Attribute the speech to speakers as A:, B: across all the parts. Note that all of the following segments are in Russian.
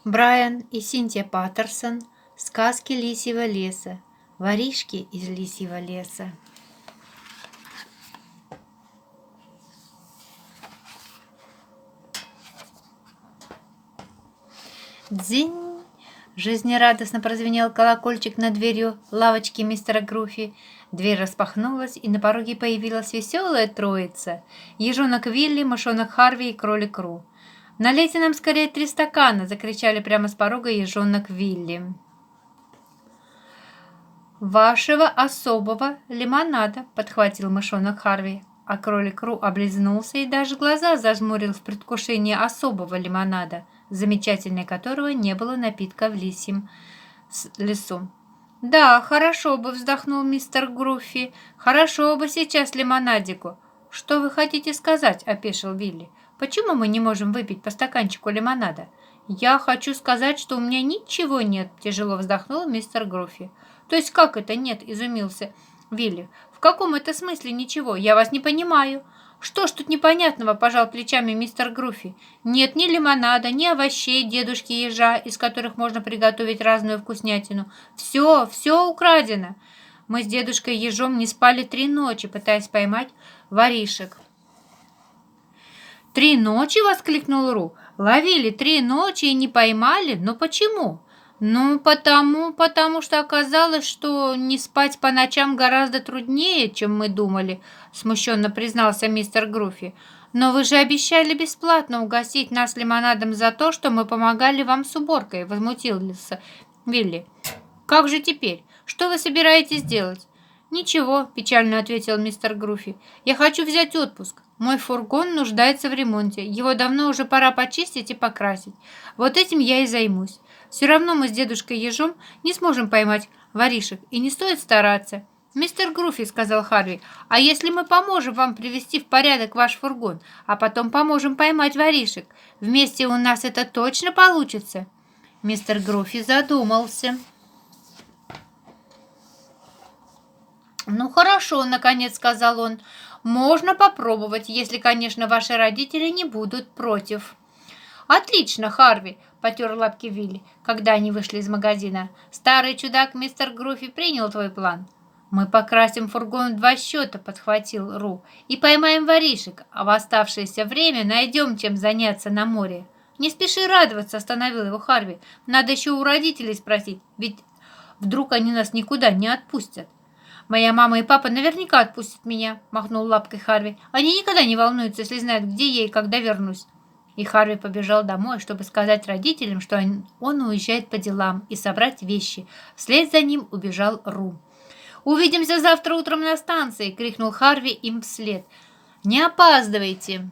A: Брайан и Синтия Паттерсон. Сказки Лисьего леса. Воришки из Лисьего леса. Дзинь! Жизнерадостно прозвенел колокольчик над дверью лавочки мистера Груфи. Дверь распахнулась, и на пороге появилась веселая троица. Ежонок Вилли, мышонок Харви и кролик Ру. «Налейте нам скорее 3 стакана!» – закричали прямо с порога ежонок Вилли. «Вашего особого лимонада!» – подхватил мышонок Харви, а кролик Ру облизнулся и даже глаза зажмурил в предвкушении особого лимонада, замечательнее которого не было напитка в лисьем лесу. «Да, хорошо бы», – вздохнул мистер Груфи, – «хорошо бы сейчас лимонадику». «Что вы хотите сказать?» – опешил Вилли. «Почему мы не можем выпить по стаканчику лимонада?» «Я хочу сказать, что у меня ничего нет», – тяжело вздохнул мистер Груфи. «То есть как это нет?» – изумился Вилли. «В каком это смысле ничего? Я вас не понимаю». «Что ж тут непонятного?» – пожал плечами мистер Груфи. «Нет ни лимонада, ни овощей дедушки ежа, из которых можно приготовить разную вкуснятину. Все украдено. Мы с дедушкой ежом не спали 3 ночи, пытаясь поймать воришек». 3 ночи?» – воскликнул Ру. «Ловили 3 ночи и не поймали? Но почему?» «Ну, потому что оказалось, что не спать по ночам гораздо труднее, чем мы думали», – смущенно признался мистер Груфи. «Но вы же обещали бесплатно угостить нас лимонадом за то, что мы помогали вам с уборкой», – возмутился Вилли. «Как же теперь? Что вы собираетесь делать?» «Ничего», – печально ответил мистер Груфи. «Я хочу взять отпуск. Мой фургон нуждается в ремонте. Его давно уже пора почистить и покрасить. Вот этим я и займусь. Все равно мы с дедушкой ежом не сможем поймать воришек, и не стоит стараться». «Мистер Груфи», — сказал Харви, — «а если мы поможем вам привести в порядок ваш фургон, а потом поможем поймать воришек? Вместе у нас это точно получится?» Мистер Груфи задумался. «Ну хорошо», — наконец сказал он, — «можно попробовать, если, конечно, ваши родители не будут против». «Отлично, Харви», — потер лапки Вилли, когда они вышли из магазина. «Старый чудак мистер Груфи принял твой план». «Мы покрасим фургон в 2 счета», — подхватил Ру, «и поймаем воришек, а в оставшееся время найдем чем заняться на море». «Не спеши радоваться», — остановил его Харви. «Надо еще у родителей спросить, ведь вдруг они нас никуда не отпустят». «Моя мама и папа наверняка отпустят меня», — махнул лапкой Харви. «Они никогда не волнуются, если знают, где я и когда вернусь». И Харви побежал домой, чтобы сказать родителям, что он уезжает по делам и собрать вещи. Вслед за ним убежал Ру. «Увидимся завтра утром на станции!» — крикнул Харви им вслед. «Не опаздывайте!»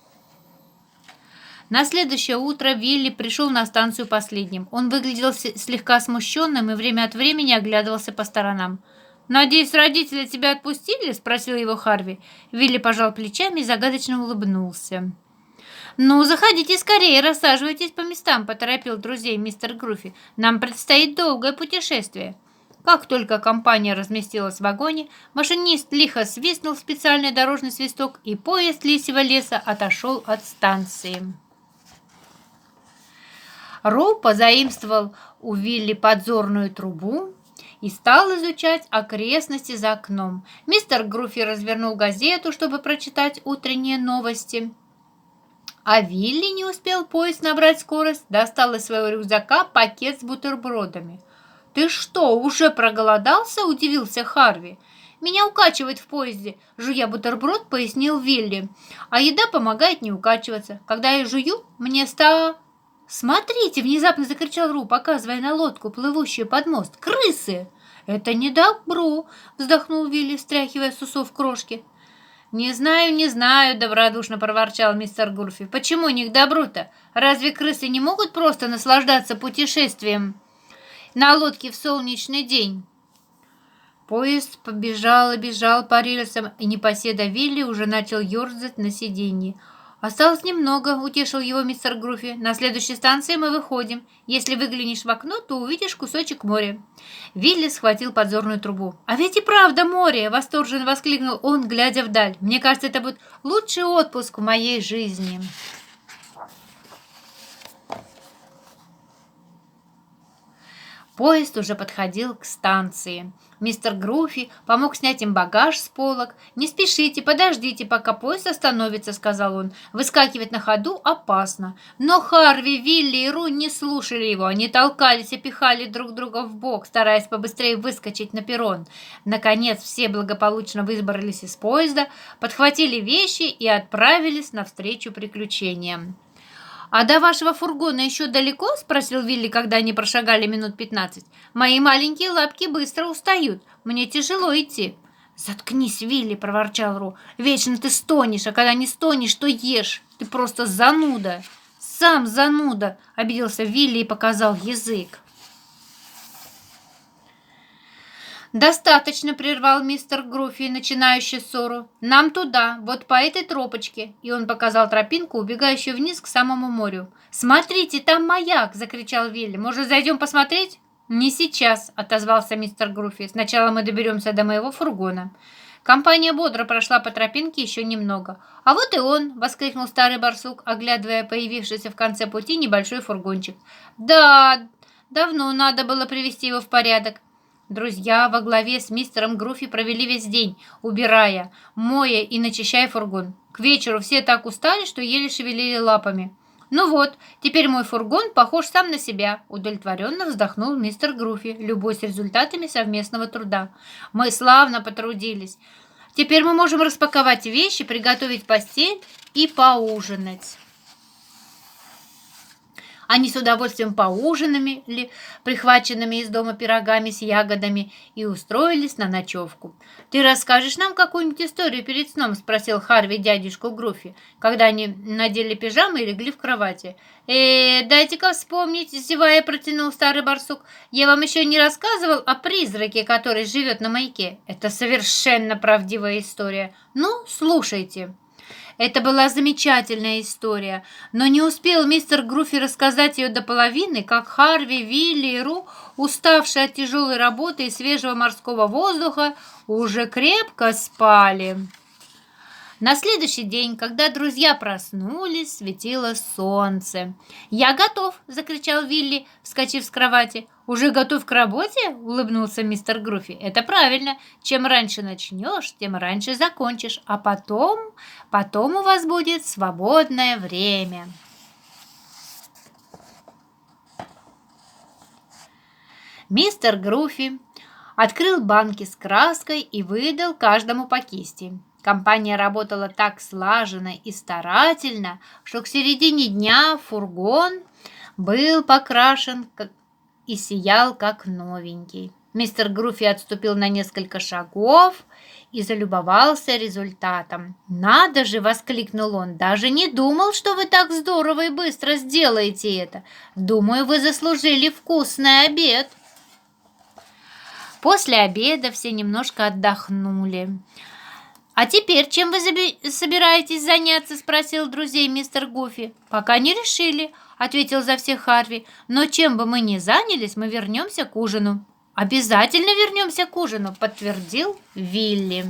A: На следующее утро Вилли пришел на станцию последним. Он выглядел слегка смущенным и время от времени оглядывался по сторонам. «Надеюсь, родители тебя отпустили?» – спросил его Харви. Вилли пожал плечами и загадочно улыбнулся. «Ну, заходите скорее, рассаживайтесь по местам», – поторопил друзей мистер Груфи. «Нам предстоит долгое путешествие». Как только компания разместилась в вагоне, машинист лихо свистнул в специальный дорожный свисток, и поезд Лисьего леса отошел от станции. Ру позаимствовал у Вилли подзорную трубу и стал изучать окрестности за окном. Мистер Груфи развернул газету, чтобы прочитать утренние новости. А Вилли не успел поезд набрать скорость, достал из своего рюкзака пакет с бутербродами. «Ты что, уже проголодался?» – удивился Харви. «Меня укачивает в поезде», – жуя бутерброд, пояснил Вилли. «А еда помогает не укачиваться. Когда я жую, мне стало...» «Смотрите!» – внезапно закричал Ру, показывая на лодку, плывущую под мост. «Крысы!» «Это не добро!» – вздохнул Вилли, стряхивая с усов крошки. «Не знаю», – добродушно проворчал мистер Груфи. «Почему не к добру-то? Разве крысы не могут просто наслаждаться путешествием на лодке в солнечный день?» Поезд побежал и бежал по рельсам, и непоседа Вилли уже начал ерзать на сиденье. «Осталось немного», — утешил его мистер Груфи. «На следующей станции мы выходим. Если выглянешь в окно, то увидишь кусочек моря». Вилли схватил подзорную трубу. «А ведь и правда море!» — восторженно воскликнул он, глядя вдаль. «Мне кажется, это будет лучший отпуск в моей жизни». Поезд уже подходил к станции. Мистер Груфи помог снять им багаж с полок. «Не спешите, подождите, пока поезд остановится», — сказал он. «Выскакивать на ходу опасно». Но Харви, Вилли и Ру не слушали его. Они толкались и пихали друг друга в бок, стараясь побыстрее выскочить на перрон. Наконец все благополучно выбрались из поезда, подхватили вещи и отправились навстречу приключениям. «А до вашего фургона еще далеко?» – спросил Вилли, когда они прошагали минут 15. «Мои маленькие лапки быстро устают. Мне тяжело идти». «Заткнись, Вилли!» – проворчал Ру. «Вечно ты стонешь, а когда не стонешь, то ешь. Ты просто зануда!» «Сам зануда!» – обиделся Вилли и показал язык. «Достаточно», — прервал мистер Груфи, начинающий ссору. «Нам туда, вот по этой тропочке». И он показал тропинку, убегающую вниз к самому морю. «Смотрите, там маяк!» — закричал Вилли. «Может, зайдем посмотреть?» «Не сейчас», — отозвался мистер Груфи. «Сначала мы доберемся до моего фургона». Компания бодро прошла по тропинке еще немного. «А вот и он!» — воскликнул старый барсук, оглядывая появившийся в конце пути небольшой фургончик. «Да, давно надо было привести его в порядок». Друзья во главе с мистером Груфи провели весь день, убирая, моя и начищая фургон. К вечеру все так устали, что еле шевелили лапами. «Ну вот, теперь мой фургон похож сам на себя», – удовлетворенно вздохнул мистер Груфи, любуясь результатами совместного труда. «Мы славно потрудились. Теперь мы можем распаковать вещи, приготовить постель и поужинать». Они с удовольствием поужинали, прихваченными из дома пирогами с ягодами, и устроились на ночевку. «Ты расскажешь нам какую-нибудь историю перед сном?» – спросил Харви дядюшку Груфи, когда они надели пижамы и легли в кровати. Дайте-ка вспомнить», – зевая протянул старый барсук. «Я вам еще не рассказывал о призраке, который живет на маяке. Это совершенно правдивая история. Ну, слушайте». Это была замечательная история, но не успел мистер Груфи рассказать ее до половины, как Харви, Вилли и Ру, уставшие от тяжелой работы и свежего морского воздуха, уже крепко спали. На следующий день, когда друзья проснулись, светило солнце. «Я готов!» – закричал Вилли, вскочив с кровати. «Уже готов к работе?» – улыбнулся мистер Груфи. «Это правильно. Чем раньше начнешь, тем раньше закончишь. А потом у вас будет свободное время». Мистер Груфи открыл банки с краской и выдал каждому по кисти. Компания работала так слаженно и старательно, что к середине дня фургон был покрашен и сиял как новенький. Мистер Груфи отступил на несколько шагов и залюбовался результатом. «Надо же!» – воскликнул он. «Даже не думал, что вы так здорово и быстро сделаете это. Думаю, вы заслужили вкусный обед». После обеда все немножко отдохнули. «А теперь чем вы собираетесь заняться?» – спросил друзей мистер Гуфи. «Пока не решили», – ответил за всех Харви. «Но чем бы мы ни занялись, мы вернемся к ужину». «Обязательно вернемся к ужину», – подтвердил Вилли.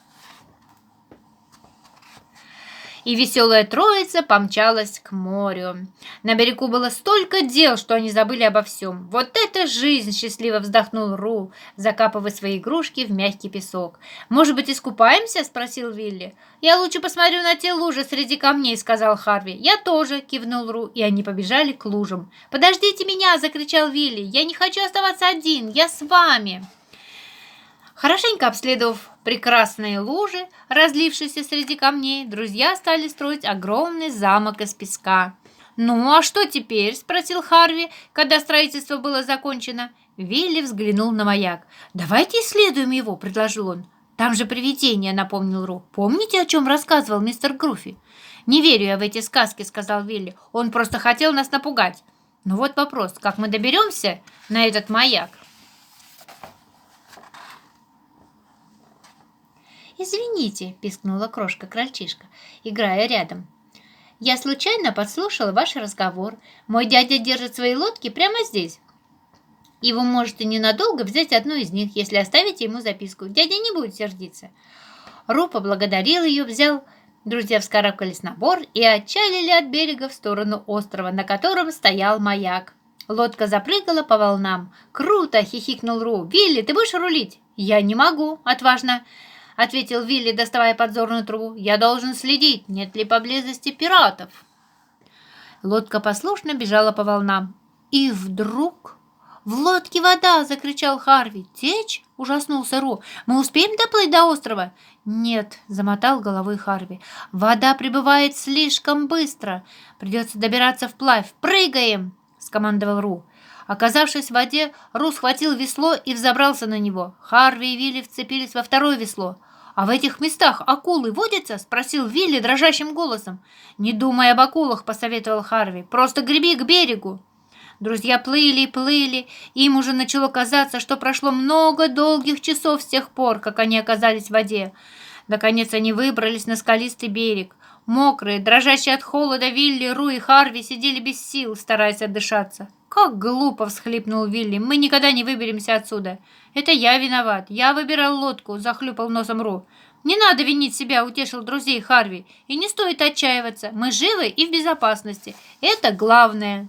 A: И веселая троица помчалась к морю. На берегу было столько дел, что они забыли обо всем. «Вот это жизнь!» – счастливо вздохнул Ру, закапывая свои игрушки в мягкий песок. «Может быть, искупаемся?» – спросил Вилли. «Я лучше посмотрю на те лужи среди камней», – сказал Харви. «Я тоже», – кивнул Ру, и они побежали к лужам. «Подождите меня!» – закричал Вилли. «Я не хочу оставаться один! Я с вами!» Хорошенько обследовав прекрасные лужи, разлившиеся среди камней, друзья стали строить огромный замок из песка. «Ну, а что теперь?» – спросил Харви, когда строительство было закончено. Вилли взглянул на маяк. «Давайте исследуем его», – предложил он. «Там же привидение», – напомнил Ру. «Помните, о чем рассказывал мистер Груфи?» «Не верю я в эти сказки», – сказал Вилли. «Он просто хотел нас напугать». «Ну вот вопрос, как мы доберемся на этот маяк?» «Извините», – пискнула крошка-крольчишка, играя рядом. «Я случайно подслушала ваш разговор. Мой дядя держит свои лодки прямо здесь. И вы можете ненадолго взять одну из них, если оставите ему записку. Дядя не будет сердиться». Ру поблагодарил ее, друзья вскарабкались на борт и отчалили от берега в сторону острова, на котором стоял маяк. Лодка запрыгала по волнам. «Круто!» — хихикнул Ру. «Вилли, ты будешь рулить?» «Я не могу», — отважно ответил Вилли, доставая подзорную трубу. «Я должен следить, нет ли поблизости пиратов». Лодка послушно бежала по волнам. И вдруг... «В лодке вода!» — закричал Харви. «Течь?» — ужаснулся Ру. «Мы успеем доплыть до острова?» «Нет», — замотал головой Харви. «Вода прибывает слишком быстро. Придется добираться вплавь. Прыгаем!» — скомандовал Ру. Оказавшись в воде, Ру схватил весло и взобрался на него. Харви и Вилли вцепились во второе весло. «А в этих местах акулы водятся?» — спросил Вилли дрожащим голосом. «Не думай об акулах», — посоветовал Харви. «Просто греби к берегу». Друзья плыли и плыли, и им уже начало казаться, что прошло много долгих часов с тех пор, как они оказались в воде. Наконец они выбрались на скалистый берег. Мокрые, дрожащие от холода, Вилли, Ру и Харви сидели без сил, стараясь отдышаться. «Как глупо!» — всхлипнул Вилли. «Мы никогда не выберемся отсюда». «Это я виноват. Я выбирал лодку», — захлюпал носом Ру. «Не надо винить себя», — утешил друзей Харви. «И не стоит отчаиваться. Мы живы и в безопасности. Это главное».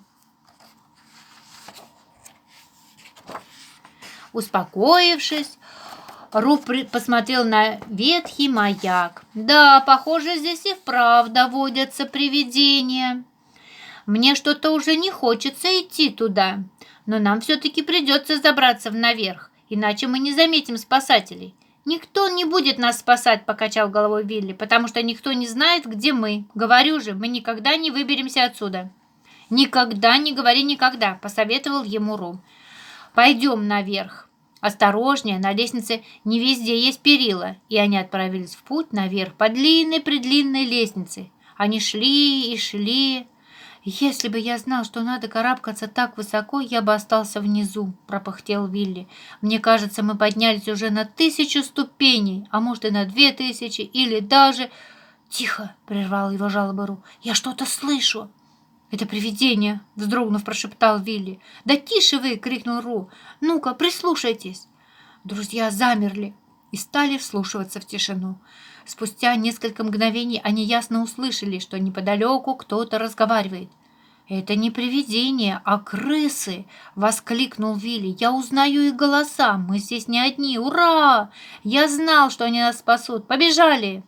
A: Успокоившись, Ру посмотрел на ветхий маяк. «Да, похоже, здесь и вправду водятся привидения. Мне что-то уже не хочется идти туда, но нам все-таки придется забраться наверх, иначе мы не заметим спасателей». «Никто не будет нас спасать», — покачал головой Вилли, «потому что никто не знает, где мы. Говорю же, мы никогда не выберемся отсюда». «Никогда не говори никогда», — посоветовал ему Ру. «Пойдем наверх. Осторожнее, на лестнице не везде есть перила». И они отправились в путь наверх по длинной-предлинной лестнице. Они шли и шли. «Если бы я знал, что надо карабкаться так высоко, я бы остался внизу», — пропыхтел Вилли. «Мне кажется, мы поднялись уже на 1000 ступеней, а может и на 2000, или даже...» «Тихо!» — прервал его жалобу Ру. «Я что-то слышу!» «Это привидение!» — вздрогнув, прошептал Вилли. «Да тише вы!» — крикнул Ру. «Ну-ка, прислушайтесь!» Друзья замерли и стали вслушиваться в тишину. Спустя несколько мгновений они ясно услышали, что неподалеку кто-то разговаривает. «Это не привидение, а крысы!» — воскликнул Вилли. «Я узнаю их голоса! Мы здесь не одни! Ура! Я знал, что они нас спасут! Побежали!»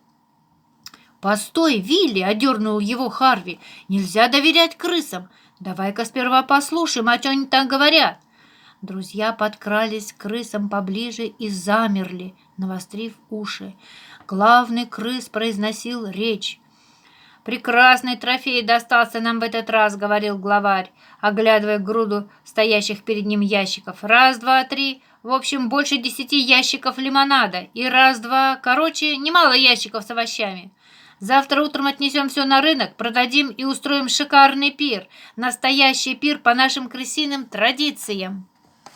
A: «Постой, Вилли!» — одернул его Харви. «Нельзя доверять крысам! Давай-ка сперва послушаем, о чем они там говорят!» Друзья подкрались к крысам поближе и замерли, навострив уши. Главный крыс произносил речь. «Прекрасный трофей достался нам в этот раз», — говорил главарь, оглядывая груду стоящих перед ним ящиков. «Раз, два, три. В общем, больше 10 ящиков лимонада. И раз, два. Короче, немало ящиков с овощами. Завтра утром отнесем все на рынок, продадим и устроим шикарный пир. Настоящий пир по нашим крысиным традициям».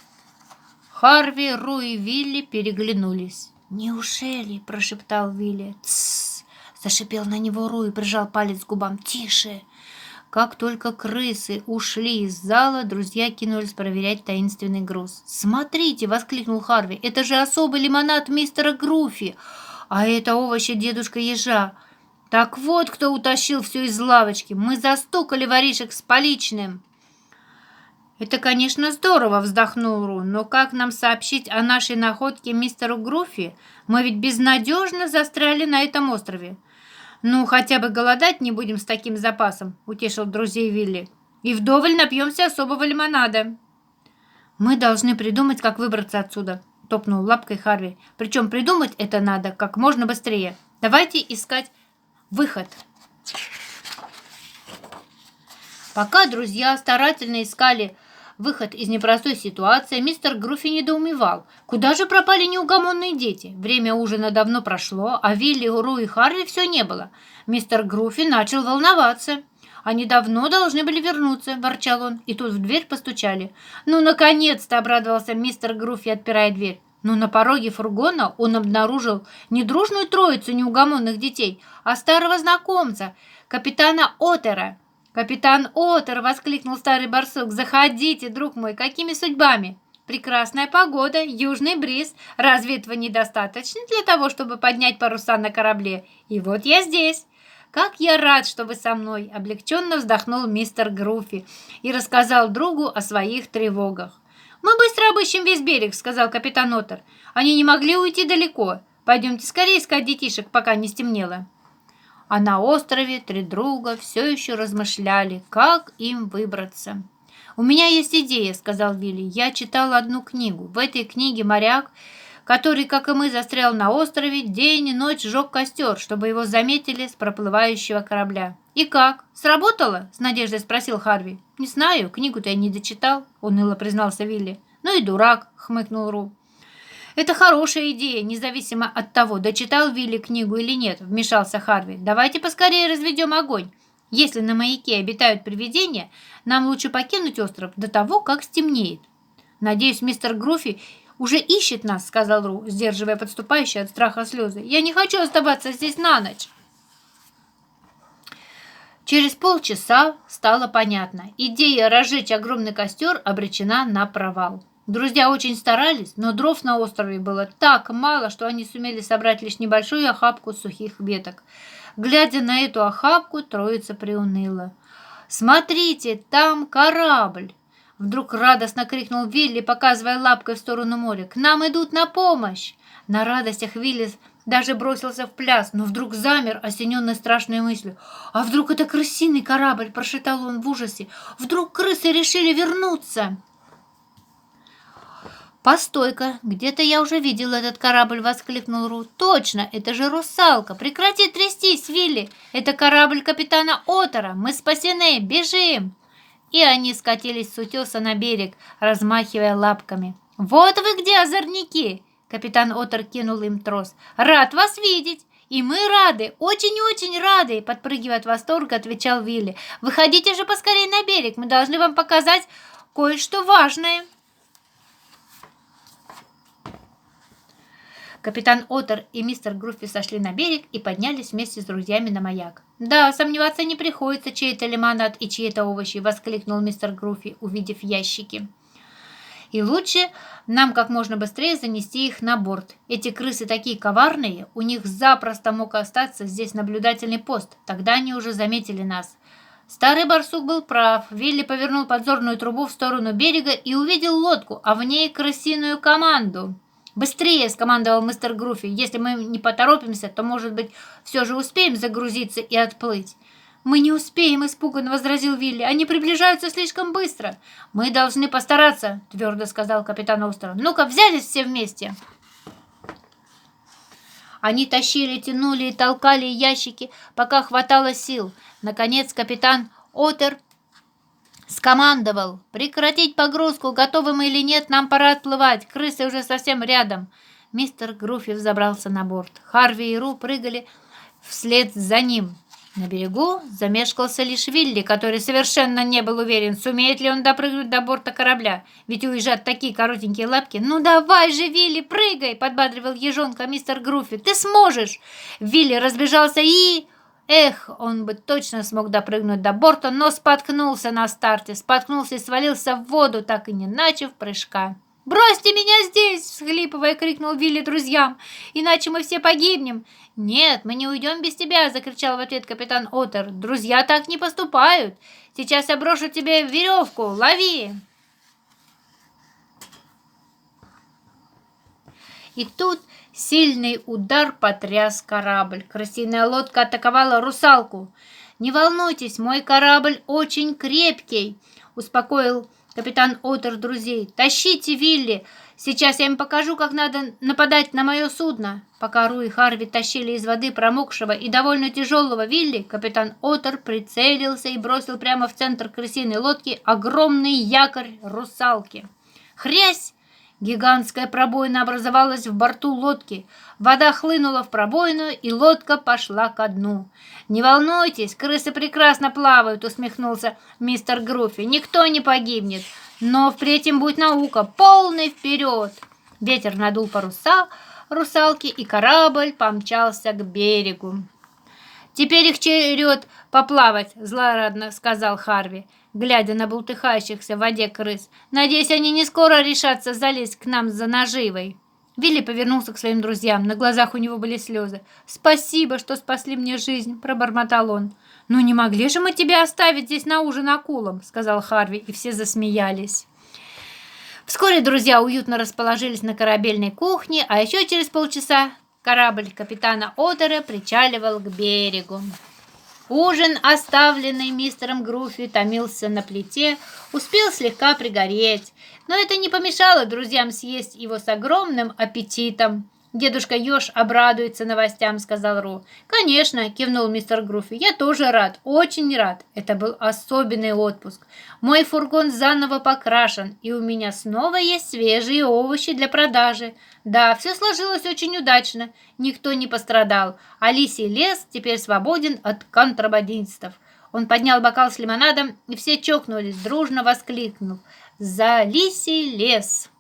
A: Харви, Ру и Вилли переглянулись. «Неужели?» – прошептал Вилли. «Тссс!» – зашипел на него Ру и прижал палец к губам. «Тише!» Как только крысы ушли из зала, друзья кинулись проверять таинственный груз. «Смотрите!» – воскликнул Харви. «Это же особый лимонад мистера Груфи! А это овощи дедушка Ежа! Так вот, кто утащил все из лавочки! Мы застукали воришек с поличным!» «Это, конечно, здорово», — вздохнул Ру, «но как нам сообщить о нашей находке мистеру Груфи? Мы ведь безнадежно застряли на этом острове». «Ну, хотя бы голодать не будем с таким запасом», — утешил друзей Вилли. «И вдоволь напьемся особого лимонада». «Мы должны придумать, как выбраться отсюда», — топнул лапкой Харви. «Причем придумать это надо как можно быстрее. Давайте искать выход». Пока друзья старательно искали выход из непростой ситуации, мистер Груфи недоумевал. Куда же пропали неугомонные дети? Время ужина давно прошло, а Вилли, Ру и Харви все не было. Мистер Груфи начал волноваться. «Они давно должны были вернуться», – ворчал он, и тут в дверь постучали. «Ну, наконец-то!» – обрадовался мистер Груфи, отпирая дверь. Но на пороге фургона он обнаружил не дружную троицу неугомонных детей, а старого знакомца, капитана Оттера. «Капитан Оттер!» — воскликнул старый барсук. «Заходите, друг мой, какими судьбами? Прекрасная погода, южный бриз. Разве этого недостаточно для того, чтобы поднять паруса на корабле? И вот я здесь. «Как я рад, что вы со мной!» – облегченно вздохнул мистер Груфи и рассказал другу о своих тревогах. «Мы быстро обыщем весь берег», – сказал капитан Оттер. «Они не могли уйти далеко. Пойдемте скорее искать детишек, пока не стемнело». А на острове три друга все еще размышляли, как им выбраться. «У меня есть идея», — сказал Вилли. «Я читал одну книгу. В этой книге моряк, который, как и мы, застрял на острове, день и ночь сжег костер, чтобы его заметили с проплывающего корабля». «И как? Сработало?» — с надеждой спросил Харви. «Не знаю, книгу-то я не дочитал», — уныло признался Вилли. «Ну и дурак», — хмыкнул Ру. «Это хорошая идея, независимо от того, дочитал Вилли книгу или нет», — вмешался Харви. «Давайте поскорее разведем огонь. Если на маяке обитают привидения, нам лучше покинуть остров до того, как стемнеет». «Надеюсь, мистер Груфи уже ищет нас», — сказал Ру, сдерживая подступающие от страха слезы. «Я не хочу оставаться здесь на ночь». Через полчаса стало понятно. Идея разжечь огромный костер обречена на провал. Друзья очень старались, но дров на острове было так мало, что они сумели собрать лишь небольшую охапку сухих веток. Глядя на эту охапку, троица приуныла. «Смотрите, там корабль!» Вдруг радостно крикнул Вилли, показывая лапкой в сторону моря. «К нам идут на помощь!» На радостях Вилли даже бросился в пляс, но вдруг замер, осененный страшной мыслью. «А вдруг это крысиный корабль?» – прошептал он в ужасе. «Вдруг крысы решили вернуться?» «Постой-ка, где-то я уже видел этот корабль!» — воскликнул Ру. «Точно, это же русалка! Прекрати трястись, Вилли! Это корабль капитана Оттера! Мы спасены! Бежим!» И они скатились с утеса на берег, размахивая лапками. «Вот вы где, озорники!» — капитан Оттер кинул им трос. «Рад вас видеть! И мы рады! Очень-очень рады!» — подпрыгивая от восторга, отвечал Вилли. «Выходите же поскорее на берег! Мы должны вам показать кое-что важное!» Капитан Оттер и мистер Груффи сошли на берег и поднялись вместе с друзьями на маяк. «Да, сомневаться не приходится, чей это лимонад и чьи это овощи», — воскликнул мистер Груффи, увидев ящики. «И лучше нам как можно быстрее занести их на борт. Эти крысы такие коварные, у них запросто мог остаться здесь наблюдательный пост, тогда они уже заметили нас». Старый барсук был прав. Вилли повернул подзорную трубу в сторону берега и увидел лодку, а в ней крысиную команду. «Быстрее!» – скомандовал мистер Груффи. «Если мы не поторопимся, то, может быть, все же успеем загрузиться и отплыть». «Мы не успеем!» – испуганно возразил Вилли. «Они приближаются слишком быстро!» «Мы должны постараться!» – твердо сказал капитан Остер. «Ну-ка, взялись все вместе!» Они тащили, тянули и толкали ящики, пока хватало сил. Наконец капитан Оттер скомандовал: «Прекратить погрузку, готовы мы или нет, нам пора отплывать, крысы уже совсем рядом». Мистер Груффи взобрался на борт. Харви и Ру прыгали вслед за ним. На берегу замешкался лишь Вилли, который совершенно не был уверен, сумеет ли он допрыгнуть до борта корабля, ведь уезжают такие коротенькие лапки. «Ну давай же, Вилли, прыгай!» — подбадривал ежонка мистер Груффи. «Ты сможешь!» Вилли разбежался и... Эх, он бы точно смог допрыгнуть до борта, но споткнулся на старте, споткнулся и свалился в воду, так и не начав прыжка. «Бросьте меня здесь!» — всхлипывая, крикнул Вилли друзьям. «Иначе мы все погибнем!» «Нет, мы не уйдем без тебя!» — закричал в ответ капитан Оттер. «Друзья так не поступают! Сейчас я брошу тебе веревку! Лови!» И тут сильный удар потряс корабль. Крысиная лодка атаковала русалку. «Не волнуйтесь, мой корабль очень крепкий», — успокоил капитан Оттер друзей. «Тащите Вилли. Сейчас я им покажу, как надо нападать на мое судно». Пока Ру и Харви тащили из воды промокшего и довольно тяжелого Вилли, капитан Оттер прицелился и бросил прямо в центр крысиной лодки огромный якорь русалки. Хрясь! Гигантская пробоина образовалась в борту лодки. Вода хлынула в пробоину, и лодка пошла ко дну. «Не волнуйтесь, крысы прекрасно плавают», — усмехнулся мистер Груффи. «Никто не погибнет. Но впредь им будет наука. Полный вперед!» Ветер надул паруса русалки, и корабль помчался к берегу. «Теперь их черед поплавать», — злорадно сказал Харви, глядя на бултыхающихся в воде крыс. «Надеюсь, они не скоро решатся залезть к нам за наживой». Вилли повернулся к своим друзьям. На глазах у него были слезы. «Спасибо, что спасли мне жизнь», – пробормотал он. «Ну не могли же мы тебя оставить здесь на ужин акулам», – сказал Харви, и все засмеялись. Вскоре друзья уютно расположились на корабельной кухне, а еще через полчаса корабль капитана Оттера причаливал к берегу. Ужин, оставленный мистером Груфи, томился на плите, успел слегка пригореть, но это не помешало друзьям съесть его с огромным аппетитом. «Дедушка Ёж обрадуется новостям», — сказал Ру. «Конечно», — кивнул мистер Груфи, — «я тоже рад, очень рад. Это был особенный отпуск. Мой фургон заново покрашен, и у меня снова есть свежие овощи для продажи. Да, все сложилось очень удачно, никто не пострадал, а лисий лес теперь свободен от контрабандистов». Он поднял бокал с лимонадом, и все чокнулись, дружно воскликнув: «За лисий лес!»